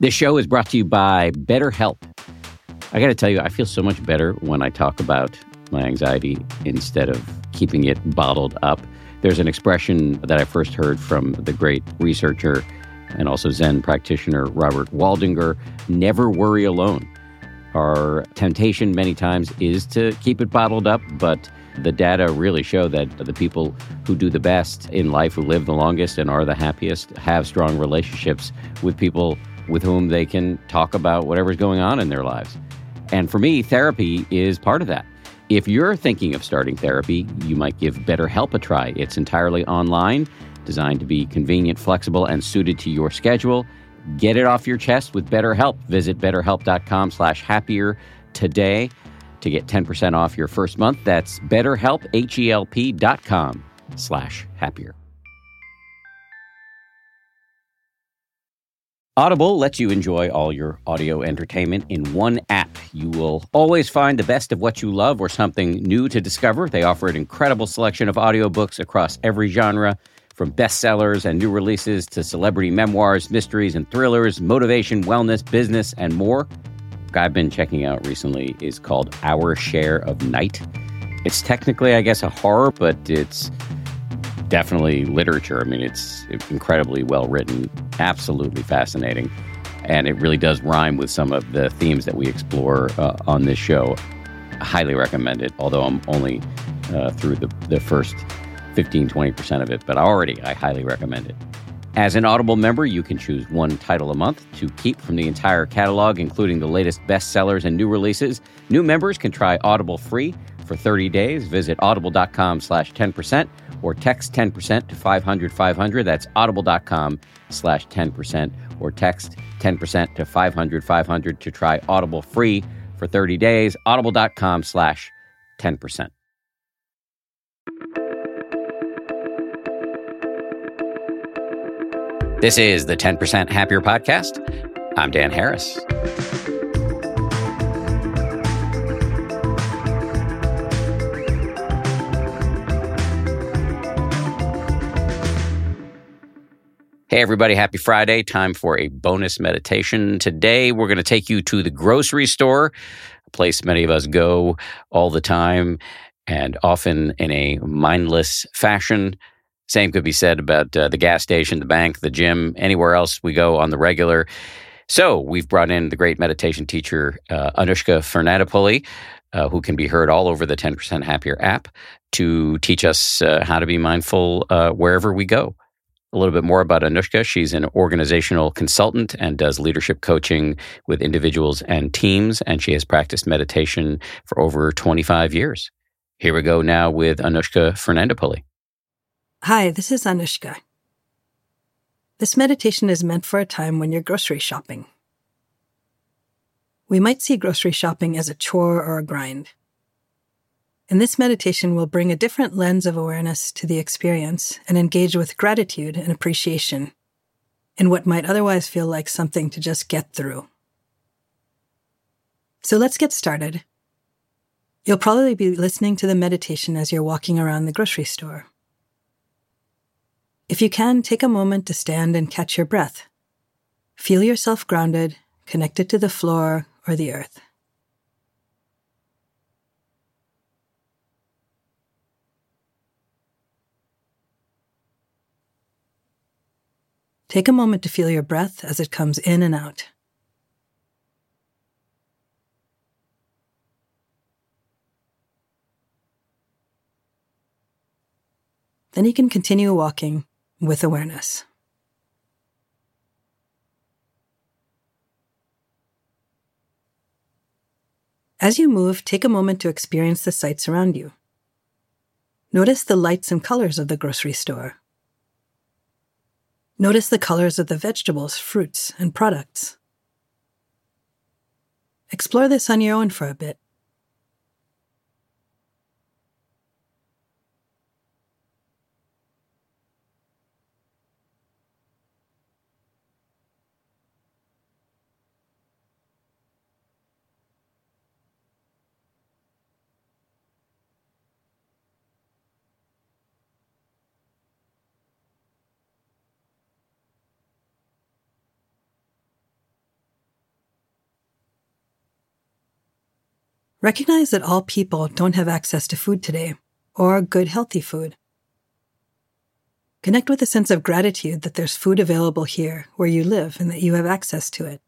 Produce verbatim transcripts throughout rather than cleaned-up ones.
This show is brought to you by BetterHelp. I got to tell you, I feel so much better when I talk about my anxiety instead of keeping it bottled up. There's an expression that I first heard from the great researcher and also Zen practitioner Robert Waldinger: never worry alone. Our temptation many times is to keep it bottled up, but the data really show that the people who do the best in life, who live the longest and are the happiest, have strong relationships with people with whom they can talk about whatever's going on in their lives. And for me, therapy is part of that. If you're thinking of starting therapy, you might give BetterHelp a try. It's entirely online, designed to be convenient, flexible, and suited to your schedule. Get it off your chest with BetterHelp. Visit betterhelp.com slash happier today to get ten percent off your first month. That's BetterHelp, H-E-L-P dot com slash happier. Audible lets you enjoy all your audio entertainment in one app. You will always find the best of what you love or something new to discover. They offer an incredible selection of audiobooks across every genre, from bestsellers and new releases to celebrity memoirs, mysteries and thrillers, motivation, wellness, business, and more. What I've been checking out recently is called Our Share of Night. It's technically, I guess, a horror, but it's definitely literature. I mean, it's incredibly well written, absolutely fascinating, and it really does rhyme with some of the themes that we explore uh, on this show. I highly recommend it, although I'm only uh, through the, the first fifteen, twenty percent of it, but already I highly recommend it. As an Audible member, you can choose one title a month to keep from the entire catalog, including the latest bestsellers and new releases. New members can try Audible free for thirty days. Visit audible.com slash 10% or text ten percent to five hundred five hundred. That's audible.com slash 10% or text ten percent to five hundred five hundred to try Audible free for thirty days. Audible.com slash 10%. This is the ten percent Happier Podcast. I'm Dan Harris. Hey, everybody. Happy Friday. Time for a bonus meditation. Today, we're going to take you to the grocery store, a place many of us go all the time and often in a mindless fashion. Same could be said about uh, the gas station, the bank, the gym, anywhere else we go on the regular. So we've brought in the great meditation teacher, uh, Anushka Fernandopulle, uh, who can be heard all over the ten percent Happier app, to teach us uh, how to be mindful uh, wherever we go. A little bit more about Anushka. She's an organizational consultant and does leadership coaching with individuals and teams, and she has practiced meditation for over twenty-five years. Here we go now with Anushka Fernandopulle. Hi, this is Anushka. This meditation is meant for a time when you're grocery shopping. We might see grocery shopping as a chore or a grind. In this meditation, we'll bring a different lens of awareness to the experience and engage with gratitude and appreciation in what might otherwise feel like something to just get through. So let's get started. You'll probably be listening to the meditation as you're walking around the grocery store. If you can, take a moment to stand and catch your breath. Feel yourself grounded, connected to the floor or the earth. Take a moment to feel your breath as it comes in and out. Then you can continue walking with awareness. As you move, take a moment to experience the sights around you. Notice the lights and colors of the grocery store. Notice the colors of the vegetables, fruits, and products. Explore this on your own for a bit. Recognize that all people don't have access to food today, or good, healthy food. Connect with a sense of gratitude that there's food available here where you live and that you have access to it.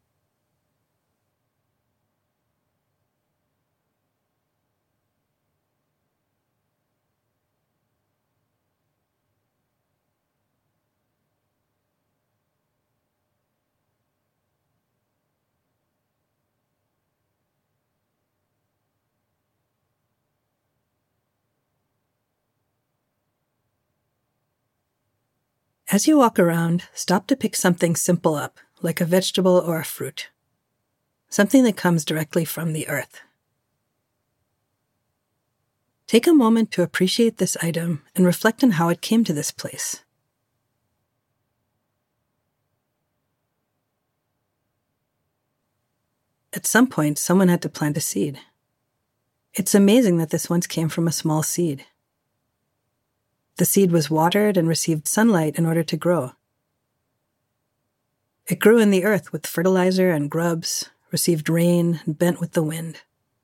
As you walk around, stop to pick something simple up, like a vegetable or a fruit. Something that comes directly from the earth. Take a moment to appreciate this item and reflect on how it came to this place. At some point, someone had to plant a seed. It's amazing that this once came from a small seed. The seed was watered and received sunlight in order to grow. It grew in the earth with fertilizer and grubs, received rain, and bent with the wind.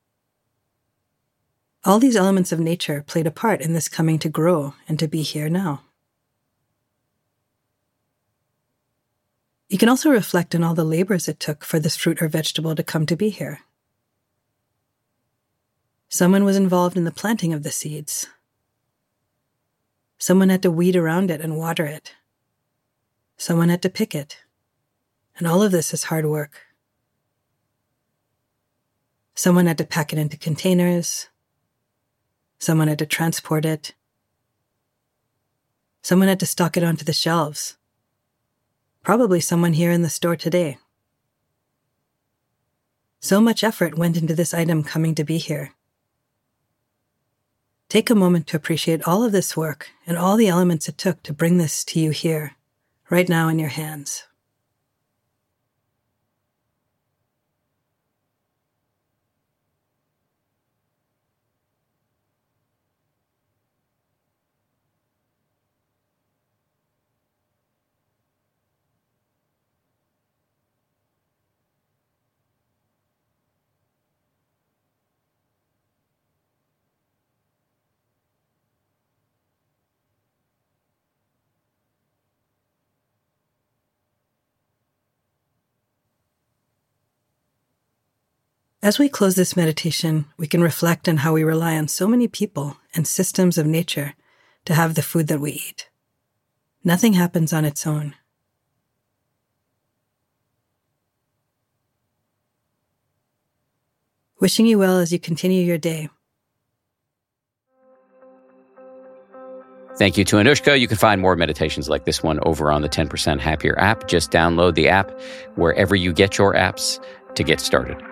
All these elements of nature played a part in this coming to grow and to be here now. You can also reflect on all the labors it took for this fruit or vegetable to come to be here. Someone was involved in the planting of the seeds. Someone had to weed around it and water it. Someone had to pick it. And all of this is hard work. Someone had to pack it into containers. Someone had to transport it. Someone had to stock it onto the shelves. Probably someone here in the store today. So much effort went into this item coming to be here. Take a moment to appreciate all of this work and all the elements it took to bring this to you here, right now in your hands. As we close this meditation, we can reflect on how we rely on so many people and systems of nature to have the food that we eat. Nothing happens on its own. Wishing you well as you continue your day. Thank you to Anushka. You can find more meditations like this one over on the ten percent Happier app. Just download the app wherever you get your apps to get started.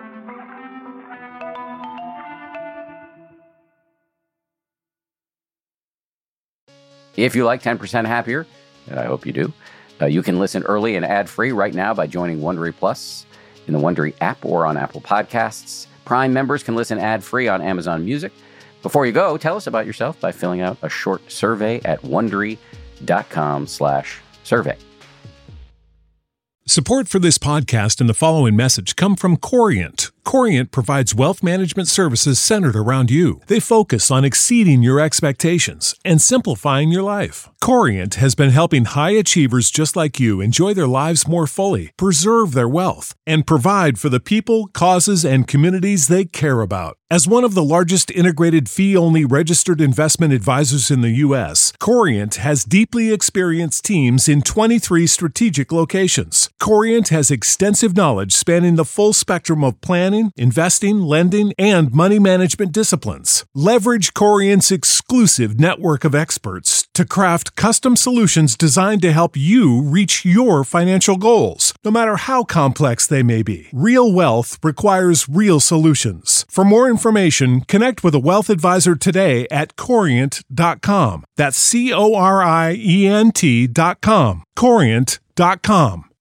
If you like ten percent Happier, and I hope you do, uh, you can listen early and ad-free right now by joining Wondery Plus in the Wondery app or on Apple Podcasts. Prime members can listen ad-free on Amazon Music. Before you go, tell us about yourself by filling out a short survey at Wondery.com slash survey. Support for this podcast and the following message come from Corient. Corient provides wealth management services centered around you. They focus on exceeding your expectations and simplifying your life. Corient has been helping high achievers just like you enjoy their lives more fully, preserve their wealth, and provide for the people, causes, and communities they care about. As one of the largest integrated fee-only registered investment advisors in the U S, Corient has deeply experienced teams in twenty-three strategic locations. Corient has extensive knowledge spanning the full spectrum of planning, investing, lending, and money management disciplines. Leverage Corient's exclusive network of experts to craft custom solutions designed to help you reach your financial goals, no matter how complex they may be. Real wealth requires real solutions. For more information, connect with a wealth advisor today at corient dot com. That's C O R I E N T dot com. corient dot com.